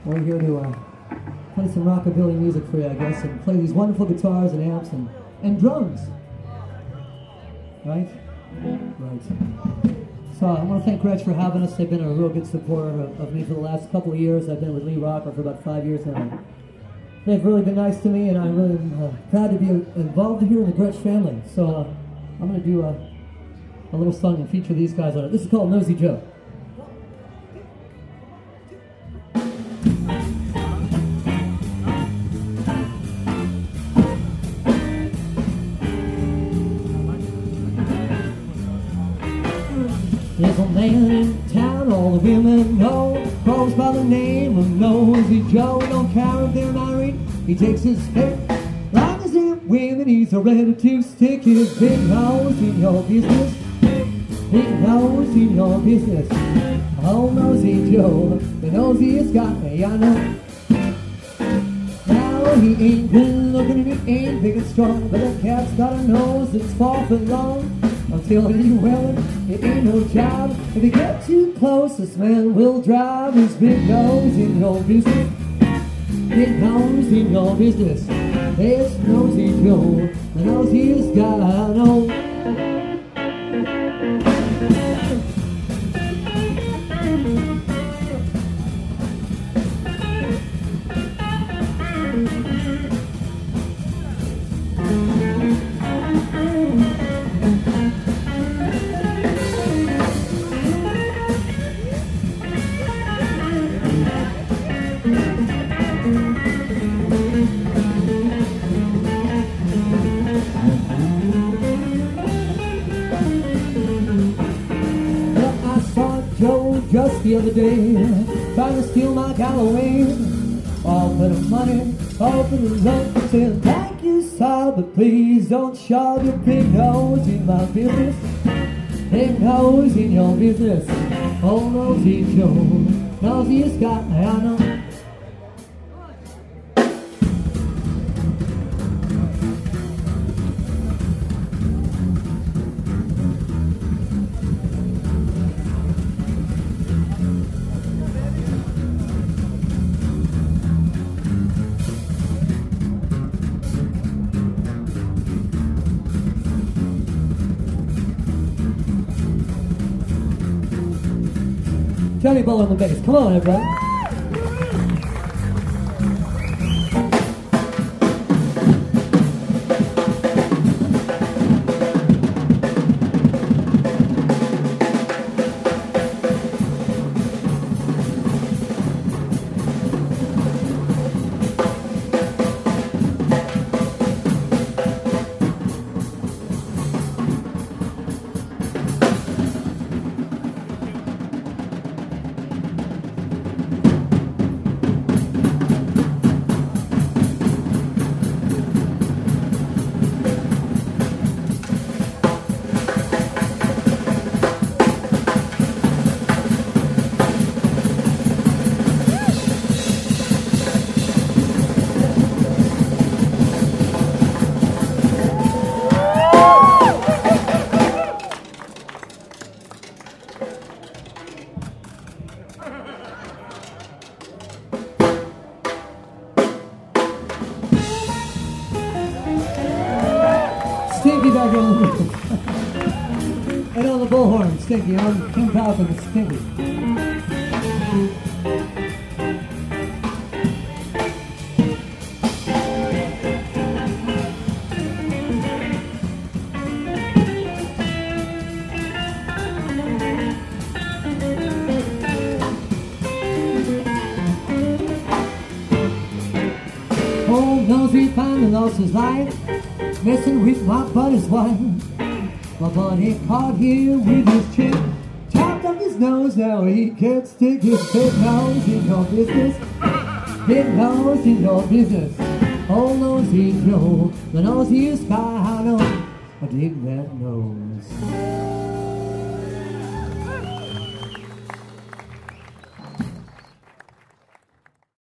We're here to play some rockabilly music for you, I guess, and play these wonderful guitars and amps and drums. Right? Right. So I want to thank Gretsch for having us. They've been a real good supporter of me for the last couple of years. I've been with Lee Rocker for about 5 years now. They've really been nice to me, and I'm really proud to be involved here in the Gretsch family. So I'm going to do a little song and feature these guys on it. This is called Nosy Joe. There's a man in town all the women know, calls by the name of Nosy Joe. Don't care if they're married, he takes his pick. Long as they're women, he's ready to stick his big nose in your business. Big nose in your business. Oh, Nosy Joe, the nosiest guy I know. Now he ain't good looking and he ain't big and strong, but the cat's got a nose that's far from long. Until you well it ain't no job. If you get too close, this man will drive his big nose in your business. Big nose in your business. It's Nosy Joe, the nosiest guy I know. Just the other day, trying to steal my Galloway. All for the money, all for the love. Saying thank you, sir, but please don't shove your big nose in my business. Big nose in your business. Oh, Nosy Joe, nosiest guy I know. Johnny Bull on the bass. Come on, everybody. Stinky back on the and on the bullhorn, Stinky, on Kim Falcon, it's Stinky. Old Nosy finally lost his life, messing with my buddy's wife. My buddy caught here with his chick, chopped up his nose, now he can't stick his big nose in your business. Big nose in your business. Oh, Nosy Joe, the nosiest guy I know. I dig that nose.